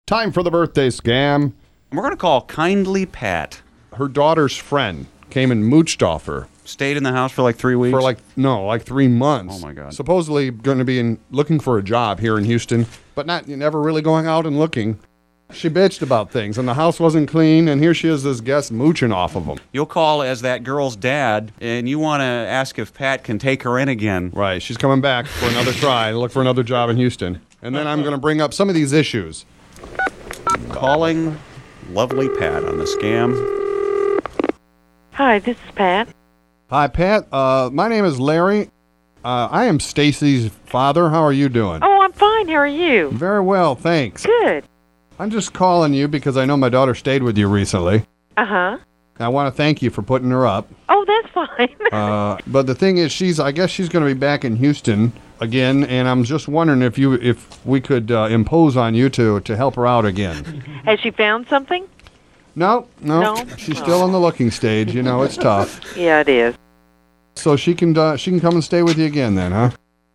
Time for the birthday scam. We're going to call Kindly Pat. Her daughter's friend came and mooched off her. Stayed in the house for like 3 weeks? For like 3 months. Oh, my God. Supposedly going to be looking for a job here in Houston, but never really going out and looking. She bitched about things, and the house wasn't clean, and here she is, this guest mooching off of them. You'll call as that girl's dad, and you want to ask if Pat can take her in again. Right, she's coming back for another try to look for another job in Houston. And then I'm going to bring up some of these issues. Calling lovely Pat on the scam. Hi, this is Pat. Hi, Pat. My name is Larry. I am Stacy's father. How are you doing? Oh, I'm fine. How are you? Very well, thanks. Good. I'm just calling you because I know my daughter stayed with you recently. Uh-huh. I want to thank you for putting her up. Oh, that's fine. But the thing is, I guess she's going to be back in Houston again, and I'm just wondering if we could impose on you to help her out again. Has she found something? No. No? She's still on the looking stage. You know, it's tough. Yeah, it is. So she can come and stay with you again then, huh?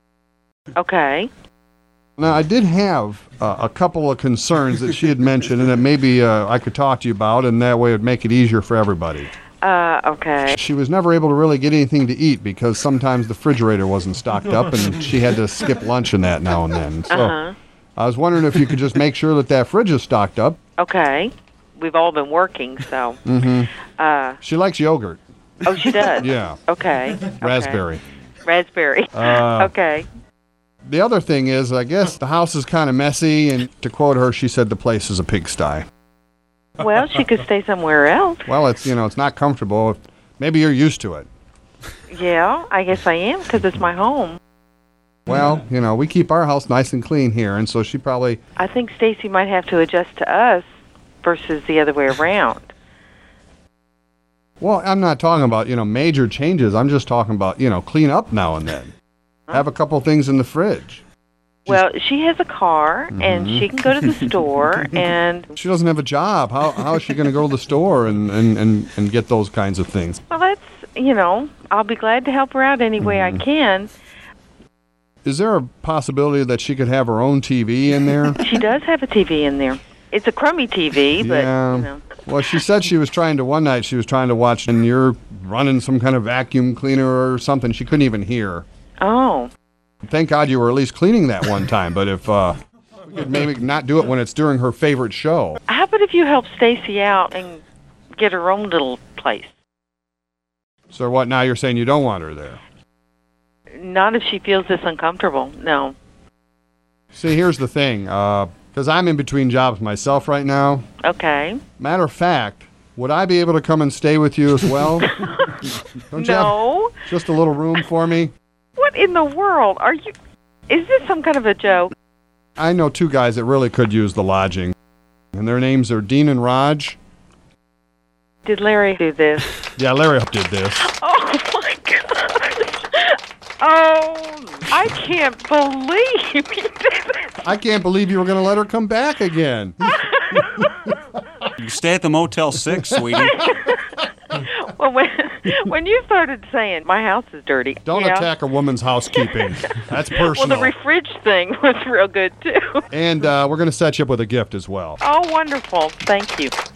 Okay. Now, I did have a couple of concerns that she had mentioned and that maybe I could talk to you about, and that way it would make it easier for everybody. Okay. She was never able to really get anything to eat because sometimes the refrigerator wasn't stocked up and she had to skip lunch and that now and then. So I was wondering if you could just make sure that fridge is stocked up. Okay. We've all been working, so. She likes yogurt. Oh, she does? Yeah. Okay. Raspberry. Raspberry. Okay. The other thing is, I guess the house is kind of messy, and to quote her, she said the place is a pigsty. Well, she could stay somewhere else. Well, it's not comfortable. Maybe you're used to it. Yeah, I guess I am, because it's my home. Well, we keep our house nice and clean here, and so she probably... I think Stacy might have to adjust to us versus the other way around. Well, I'm not talking about, major changes. I'm just talking about, clean up now and then. Have a couple things in the fridge. Well, she has a car, and she can go to the store, and... She doesn't have a job. How is she going to go to the store and get those kinds of things? Well, that's, I'll be glad to help her out any way I can. Is there a possibility that she could have her own TV in there? She does have a TV in there. It's a crummy TV, but, Yeah. Well, she said one night she was trying to watch, and you're running some kind of vacuum cleaner or something. She couldn't even hear. Oh. Thank God you were at least cleaning that one time, but if we could maybe not do it when it's during her favorite show. How about if you help Stacy out and get her own little place? So what, now you're saying you don't want her there? Not if she feels this uncomfortable, no. See, here's the thing, because I'm in between jobs myself right now. Okay. Matter of fact, would I be able to come and stay with you as well? Don't you No. have just a little room for me? What in the world? Is this some kind of a joke? I know two guys that really could use the lodging, and their names are Dean and Raj. Did Larry do this? Yeah, Larry did this. Oh, my God. Oh, I can't believe you did this. I can't believe you were going to let her come back again. You stay at the Motel 6, sweetie. Well, when you started saying my house is dirty, Don't attack a woman's housekeeping. That's personal. Well, the fridge thing was real good, too. And we're going to set you up with a gift as well. Oh, wonderful. Thank you.